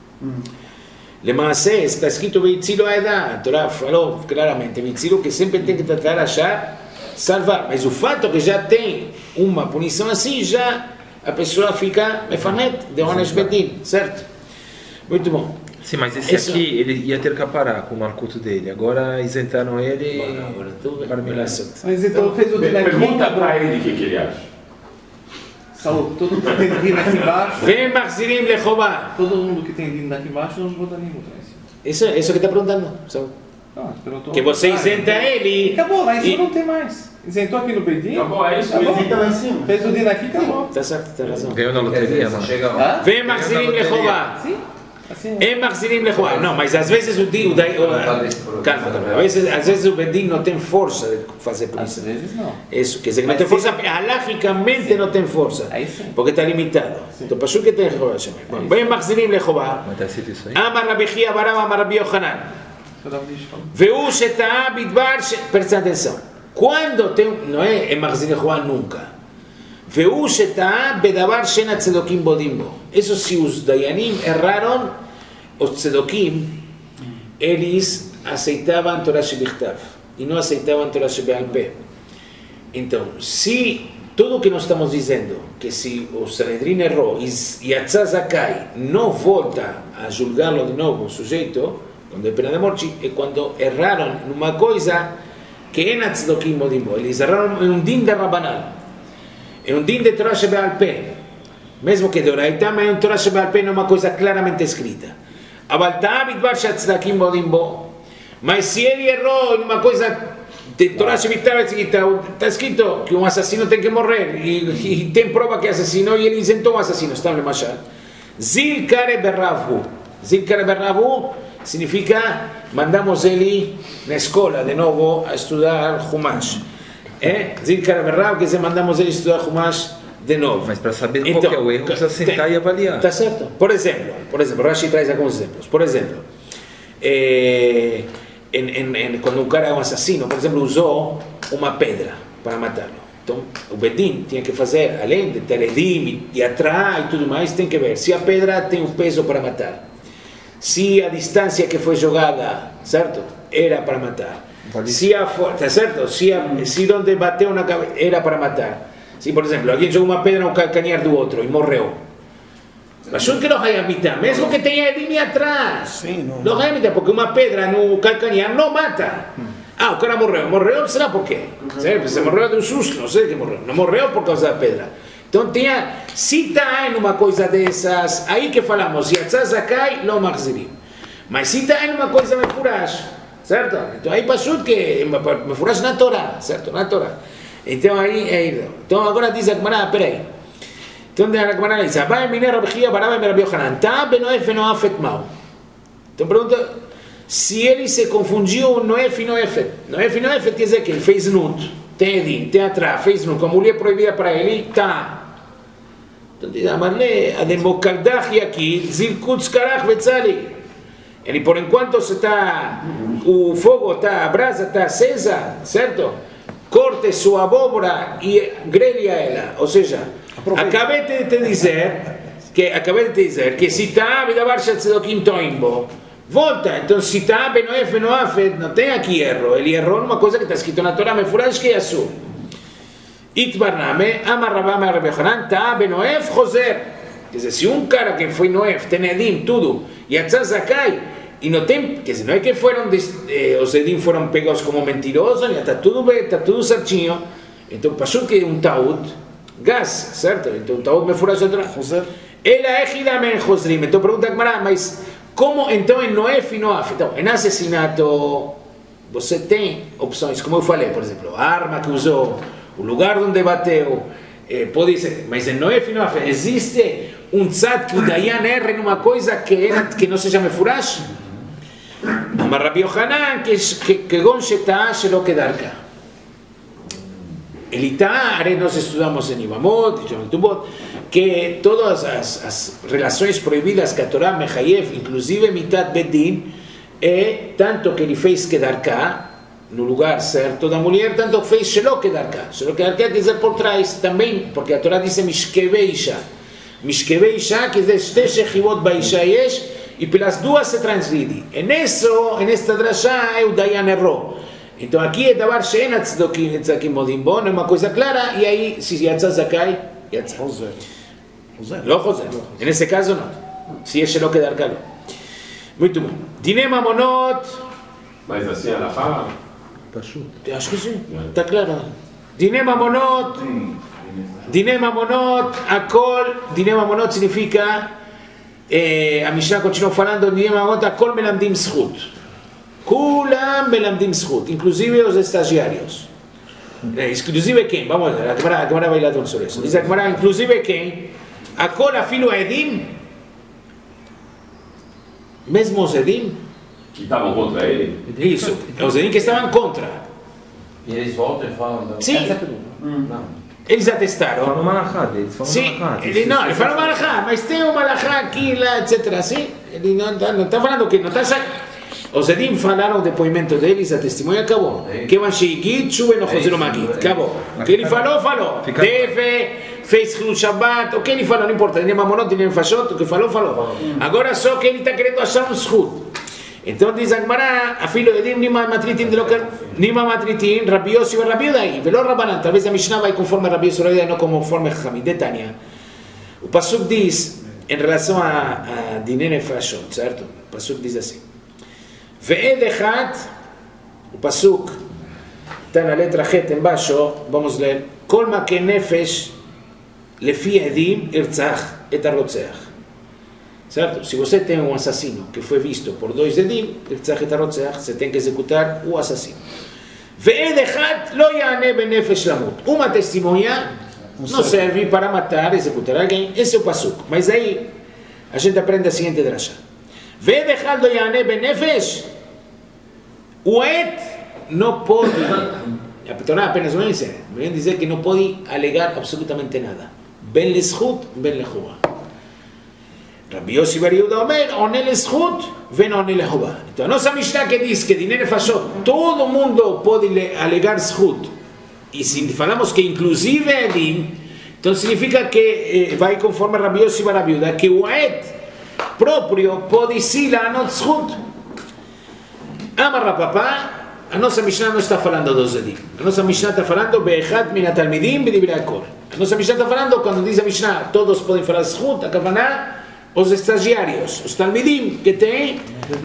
למעשה, está escrito והצילו העדה, התורה falou claramente, והצילו que sempre tem que tratar achar, salvar, mas o fato que já tem uma punição assim, já a pessoa fica mefanet, de onesh bedin, certo? Muito bom. Sim, mas esse Isso... aqui, ele ia ter que parar com o Malkuto dele, agora isentaram ele... Agora, agora tudo para bem. Mas então fez o Dinaki... Pergunta para ele o que, que ele acha. Saúl, todo mundo que tem Din aqui embaixo... Vem Maxirim Lechová. Todo mundo que tem Din aqui embaixo, nós botaríamos atrás. Isso, isso que está perguntando, Saúl. Ah, tô... Que você isenta ele... Acabou, lá em cima e... não tem mais. Isentou aqui no Bedin. Acabou, é isso. Acabou. Isenta lá em cima. Fez o Din aqui, acabou. Está certo, tem razão. Ganhou na loteria, mano. Vem Maxirim Lechová. Sim. Assim, Em Maxirim Lechová. Não, mas às vezes o Din... Calma, calma. Às vezes, às vezes o Bedin não tem força de fazer punição. Às vezes não. Isso, quer dizer que não tem força, halachicamente não tem força. Porque está limitado. Então, para que tem Lechová. Vem Maxirim Lechová. Amar Rabi Chia Barav Amar Rabi Yochanan. Veu Sheta'a Bidbar... Presta atenção. Quando tem... Não é em Maxirim Lechová nunca. והוא שטעה בדבר שאין הצדוקים בודים בו. Eso se os dayanim erraram, os tzedokim, eles aceitavam Torah shebichtav e não aceitavam Torah shebe'al peh. Então, se tudo o que nós estamos dizendo, que se o Sanedrin errou e Yatzah Zakai não volta a julgá-lo de novo, o sujeito, quando é pena de morte, é quando erraram numa coisa que é na tzedokim bodim bo. Eles erraram em um din de Rabanan. É um din de Torah shebe'al peh, mesmo que de Oraita, mas é um Torah shebe'al peh, não é uma coisa claramente escrita. Aval ta'a bidvar she'atzdakim bodim bo. Mas se ele errou em uma coisa Tem Torá Shemitah está escrito que um assassino tem que morrer e, e tem prova que assassinou e ele isentou um assassino. Está no Mashal. Zil Kare Berravu. Zil Kare Berravu significa mandamos ele na escola de novo a estudar Humash. É? Zil Kare Berravu quer dizer mandamos ele a estudar Humash de novo. Mas para saber então, qual é o erro, precisa sentar tem, e avaliar. Está certo. Por exemplo, por exemplo, Rashi traz alguns exemplos. Por exemplo, eh, en, en, en, quando um cara é um assassino, por exemplo, usou uma pedra para matá-lo. Então, o Bedin tinha que fazer, além de ter edim e atrás e tudo mais, tem que ver se a pedra tem o peso para matar. Se a distância que foi jogada, certo? Era para matar. Se a força, certo? Se, a, se onde bateu na cabeça era para matar. Se, por exemplo, alguém jogou uma pedra no calcanhar do outro e morreu. Mas que não vai habitar, mesmo que tenha edim atrás. Sim, não. Não vai habitar, porque uma pedra no calcanhar não mata. Ah, o cara morreu. Morreu, será por quê? Uhum. Se morreu de um susto, não sei que morreu. Não morreu por causa da pedra. Então, tinha, se está em uma coisa dessas, aí que falamos, se a tzazakai, não mahzirim. Mas se está em uma coisa mefurash, certo? Então, aí passou que mefurash na Torá, certo? Na Torá. Então, aí, aí, então agora diz a Gemara, peraí. Então, a Gemara diz, Abai mine Rabi Chia, Barabai me Rabi Yochanan, tá benoef e noafet mau. Então, pergunta, se ele se confundiu noef e noefet. Noef e noefet quer dizer que ele fez nut, tem edim, tem atrás, fez nut, com a mulher proibida para ele, tá. Então, diz, Amarle, a democardach aqui, zilkutz karach vetzali. Ele, por enquanto, se está, o fogo está, a brasa está acesa, certo? Corte sua abóbora e grelha ela, ou seja, aproveita. Acabei de te dizer que acabei de te dizer que se está bedavar shatzedokim toimbo, volta. Então se está benoef benoafet, não tem aqui erro. Ele errou numa coisa que está escrito na Torá mefurash que é azul. Itbarname amar Rabba Rabi Yochanan tá benoef choser. Quer dizer, se um cara que foi noef tem edim tudo e a tzazakai e não tem, quer dizer, não é que foram eh, os edim foram pegos como mentirosos, está tudo bem, está tudo certinho. Então passou que um taud, gás, certo? Então um taud me fura outra. Ele é echidamen chosrim. Então pergunta a Gemara, mas como então em noef e noaf? Então, em assassinato você tem opções, como eu falei, por exemplo, a arma que usou, o lugar onde bateu, eh, pode ser, mas em noef e noaf existe um tzad que o Dayan erre numa coisa que, era, que não seja mefurash? Amar Rabi Yochanan que gon sheta shelo kedarka. Ele está, nós estudamos em Ibamot, em Tubot, que todas as, as relações proibidas que a Torá mechayev, inclusive mitat bedin, é tanto que ele fez kedarka no lugar certo da mulher, tanto que fez shelo kedarka. Shelo kedarka quer dizer por trás também, porque a Torá diz mishkeve isha. Mishkeve isha quer dizer shte shechivot baisha yesh, e pelas duas se transgride. En eso, en esta drashá, o Dayan errou. Então aqui é davar she'en tzdokim tzdokim modim bo, é uma coisa clara, e aí, se yatzah zakai, yatzah. José. Não, José. Nesse caso, não. Se é shelo kedar kalo. Muito bom. Diné mamonot. Mas assim, ela fala? Acho que sim. Está claro. Diné mamonot. Diné mamonot, akol. Diné mamonot significa... Eh, a Mishnah continua falando de Kol melamdim zchut. Kulam melamdim zchut, inclusive os estagiários. Eh, inclusive quem? Vamos ver, a Gemara vai lá sobre isso. Diz a Gemara, inclusive quem? A Kol afilo edim, mesmo os edim, que estavam contra ele? Isso, os edim que estavam contra. E eles voltam e falam... Sim. Hum. Não. Eles atestaram. Falam malachá, eles falam sim, malachá. Ele, não, ele fala malachá, mas tem um malachá aqui, lá, etcétera. Sim, ele não está falando que não está... Os edim falaram o depoimento deles, a testemunha acabou. Que van sheigit, chuve no José Magid. Acabou. O que ele falou, falou. Deve, fez o Shabbat, o que ele falou, não importa. Nem mamonot, nem fashot, o que falou, falou. Agora só que ele está querendo achar um zhut. Então diz a Gemara, afilo edim nima matritin de local, nima matritin, Rabi Yossi e Rabi Yudai, velo Rabanan, talvez a Mishnah vai conforme Rabi Yossi e Rabi Yudai, não conforme Chachamim, de Tânia. O Pasuk diz, em relação a, a Diné Nefashot, certo? O Pasuk diz assim, Ve'ed echat, o Pasuk, está na letra Het embaixo, vamos ler, Kol ma ke nefesh, lefi edim, irtzach, et arrotzeach. Certo? Se você tem um assassino que foi visto por dois edim, você tem que executar o assassino. Ve'ed echad lo ya'aneh benefesh lamut. Uma testemunha não serve para matar, executar alguém. Esse é o pasuk. Mas aí a gente aprende a seguinte drasha. Ve'ed echad lo ya'aneh benefesh. O et não pode, a Torá apenas não diz, vem dizer que não pode alegar absolutamente nada. Ben leshut, ben lechuvah. Rabbi Yossi bar Yehuda Omer, one leshut, ven one lechuvah. Então a nossa Mishnah que diz que dinheiro fachou, todo mundo pode alegar shut. E se falamos que inclusive edim, então significa que eh, vai conforme Rabbi Yossi bar Yehuda, que o et próprio pode sim lanot shut. Amar papá, a nossa Mishnah não está falando dos edim. A nossa Mishnah está falando be'echad min hatalmidim b'divrei hakol. A nossa Mishnah está falando, quando diz a Mishnah, todos podem falar shut, a kavanah, os estagiários, os talmidim que tem,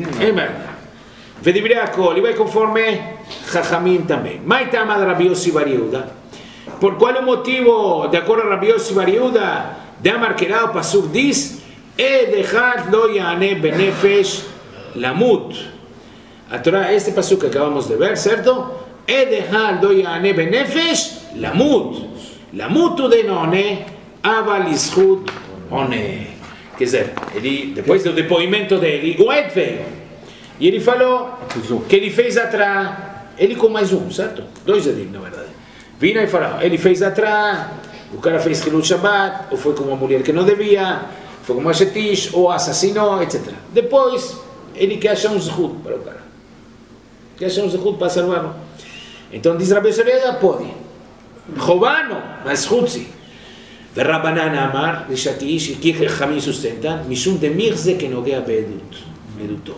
b'divrei hakol, e vai conforme Chachamim também. Maitam ad Rabbi Yossi bar Yehuda. Por qual o motivo, de acordo a Rabbi Yossi bar Yehuda, de Amar Kerah, o pasuk diz, ed echad lo ya'aneh benefesh lamut. A Torá, este pasuk que acabamos de ver, certo? Ed echad lo ya'aneh benefesh lamut. Lamut de none, aval lishut one. Quer dizer, ele, depois do depoimento dele, o et veio. E ele falou que ele fez atrás, ele com mais um, certo? Dois edim, na verdade. Vina e falou, ele fez atrás, o cara fez Hilul Shabbat, ou foi com uma mulher que não devia, foi com uma chetish, ou assassinou, etcétera. Depois, ele quer achar um zhut para o cara. Quer achar um zhut para salvar-lo. Então diz Rabbi Yossi pode. roubar não, mas zhut sim. ורבנן אמר לשתיש, כי חכמים sustentam, משום דמיר זה כנוגע בעדות, בעדותו.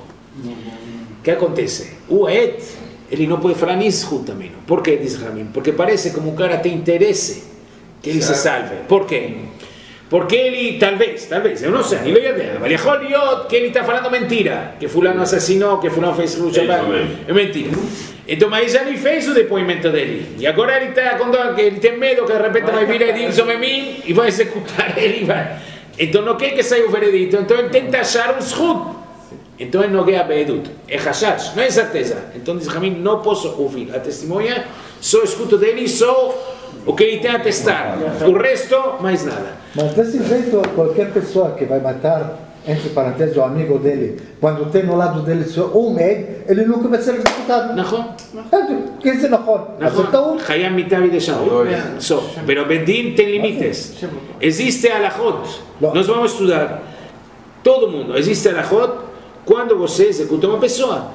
que acontece? O et, ele não pode falar nem zhut também. Por que diz Ramim? Porque parece como um cara tem interesse que ele se salve. Por quê? Porque ele, talvez, talvez, eu não sei, ele ia ver, mas יכול להיות que ele está falando mentira, que fulano assassinou, que fulano fez Hilul Shabbat, é mentira. Então, mas já ele fez o depoimento dele. E agora ele está contando que ele tem medo que de repente vai vir Edim sobre mim e vai executar ele. Vai. Então não quer que saia o veredito. Então ele tenta achar um zhut. Então ele não quer a beedut. É hashash, não é certeza. Então diz Ramim, não posso ouvir a testemunha, só escuto dele, só o que ele tem a testar. O resto, mais nada. Mas desse jeito, qualquer pessoa que vai matar, entre parênteses, o amigo dele, quando tem no lado dele só um ed, ele nunca vai ser executado. נכון. Quer dizer, נכון. נכון. חייב מיתה בידי שאול. So, pero Bedín tem limites. Existe alajot. Nós vamos estudar. Todo mundo. Existe alajot quando você executa uma pessoa.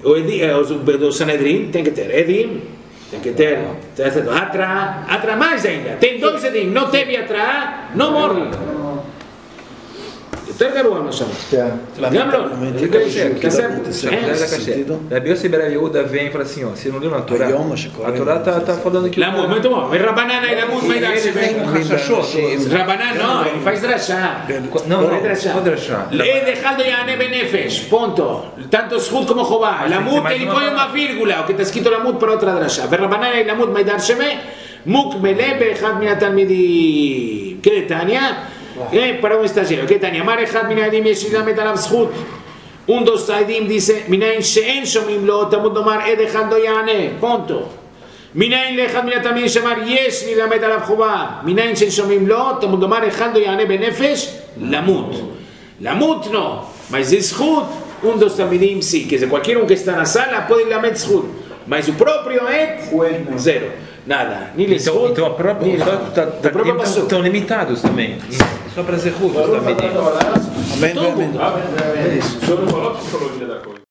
O Sanedrin tem que ter edim, tem que ter atra, atra mais ainda. Tem dois edim, não teve atra, não morre. יותר גרוע מה שם. גם לא. Rabbi Yossi bar Yehuda vem e fala assim, ó, você não leu na Torá? A Torá tá, tá falando que... למות, muito bom. ורבנן אל למות מידע שבן. רבנן não, ele faz drachá. Não, não, não drachá. ed echad lo ya'aneh benefesh, ponto. Tanto zhut como חובה. למות, ele põe uma vírgula, o que está escrito למות para outra drachá. ורבנן אל למות מידע שבן, מוק מלא באחד מן התלמידים. כדתניא, para um estagiário, que Tania, Mar Echad Min Haedim Yesh Lamed Alav Zchut. Um dos Haedim dice, Minayin she'en shomim lo, Talmud lomar ed echad lo ya'aneh. Ponto. Minayin le'echad min hatalmidim shemar yesh lilamed alav chuvah. Minayin she'en shomim lo, Talmud lomar echad lo ya'aneh benefesh lamut. Lamut no, mas zchut, um dos talmidim sim, quer dizer, qualquer um que está na sala pode lamed zchut, mas o próprio et, zero. Nada, nem então, zchut, então a própria, nem tá, tá, tá, então, estão limitados também. Só para zchut, os talmidim. Amém, amém. O senhor não falou que falou da coisa.